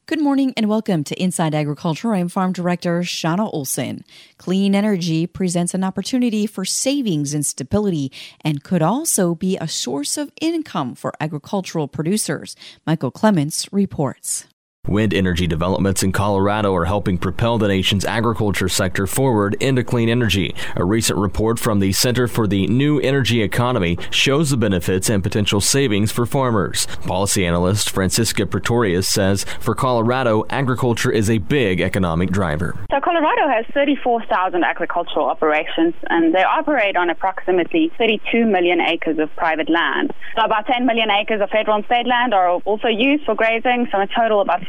Good morning and welcome to Inside Agriculture. I'm Farm Director Shauna Olson. Clean energy presents an opportunity for savings and stability and could also be a source of income for agricultural producers. Michael Clements reports. Wind energy developments in Colorado are helping propel the nation's agriculture sector forward into clean energy. A recent report from the Center for the New Energy Economy shows the benefits and potential savings for farmers. Policy analyst Francisca Pretorius says for Colorado, agriculture is a big economic driver. So Colorado has 34,000 agricultural operations, and they operate on approximately 32 million acres of private land. So about 10 million acres of federal and state land are also used for grazing, so in total about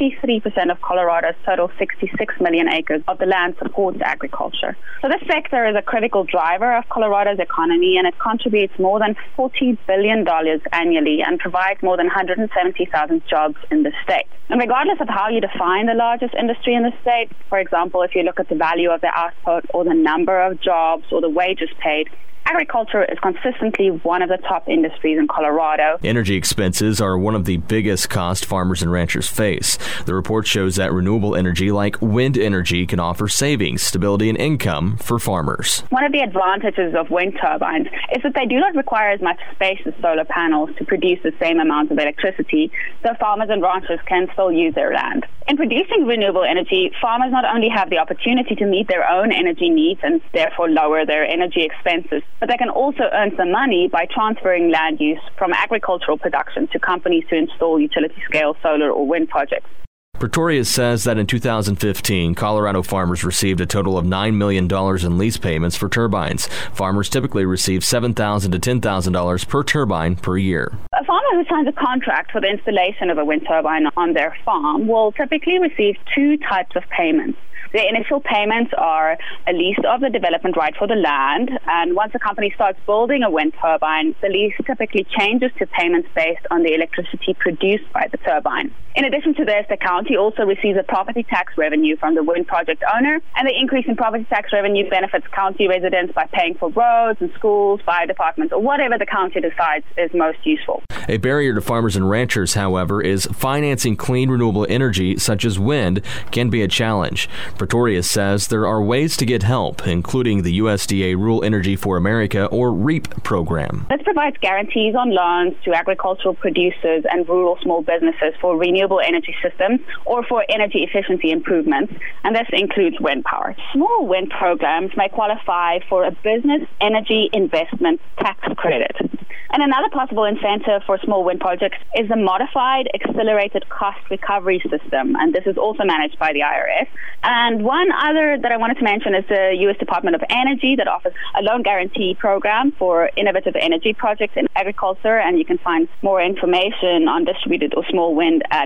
63% of Colorado's total 66 million acres of the land supports agriculture. So this sector is a critical driver of Colorado's economy, and it contributes more than $40 billion annually and provides more than 170,000 jobs in the state. And regardless of how you define the largest industry in the state, for example, if you look at the value of the output or the number of jobs or the wages paid, agriculture is consistently one of the top industries in Colorado. Energy expenses are one of the biggest costs farmers and ranchers face. The report shows that renewable energy like wind energy can offer savings, stability, and income for farmers. One of the advantages of wind turbines is that they do not require as much space as solar panels to produce the same amount of electricity, so farmers and ranchers can still use their land. In producing renewable energy, farmers not only have the opportunity to meet their own energy needs and therefore lower their energy expenses, but they can also earn some money by transferring land use from agricultural production to companies to install utility-scale solar or wind projects. Pretorius says that in 2015, Colorado farmers received a total of $9 million in lease payments for turbines. Farmers typically receive $7,000 to $10,000 per turbine per year. A farmer who signs a contract for the installation of a wind turbine on their farm will typically receive two types of payments. The initial payments are a lease of the development right for the land, and once a company starts building a wind turbine, the lease typically changes to payments based on the electricity produced by the turbine. In addition to this, the county also receives a property tax revenue from the wind project owner, and the increase in property tax revenue benefits county residents by paying for roads and schools, fire departments, or whatever the county decides is most useful. A barrier to farmers and ranchers, however, is financing clean renewable energy such as wind can be a challenge. Pretorius says there are ways to get help, including the USDA Rural Energy for America, or REAP program. This provides guarantees on loans to agricultural producers and rural small businesses for renewable energy systems or for energy efficiency improvements, and this includes wind power. Small wind programs may qualify for a business energy investment tax credit. And another possible incentive for small wind projects is the modified accelerated cost recovery system, and this is also managed by the IRS. And one other that I wanted to mention is the U.S. Department of Energy that offers a loan guarantee program for innovative energy projects in agriculture, and you can find more information on distributed or small wind at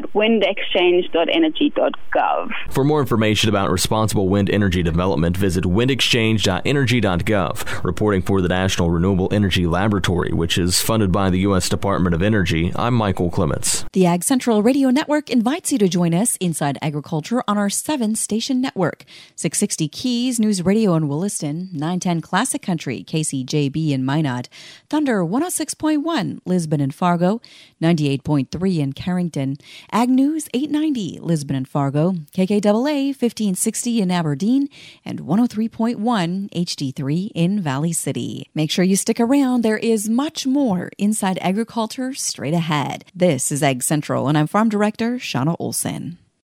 windexchange.energy.gov. For more information about responsible wind energy development, visit windexchange.energy.gov. Reporting for the National Renewable Energy Laboratory, which is funded by the U.S. Department of Energy, I'm Michael Clements. The Ag Central Radio Network invites you to join us inside agriculture on our 7-station network. 660 Keys News Radio in Williston, 910 Classic Country, KCJB in Minot, Thunder 106.1, Lisbon and Fargo, 98.3 in Carrington, Ag News 890, Lisbon and Fargo, KKAA 1560 in Aberdeen, and 103.1 HD3 in Valley City. Make sure you stick around. There is much more inside agriculture straight ahead. This is Ag Central, and I'm Farm Director Shauna Olson.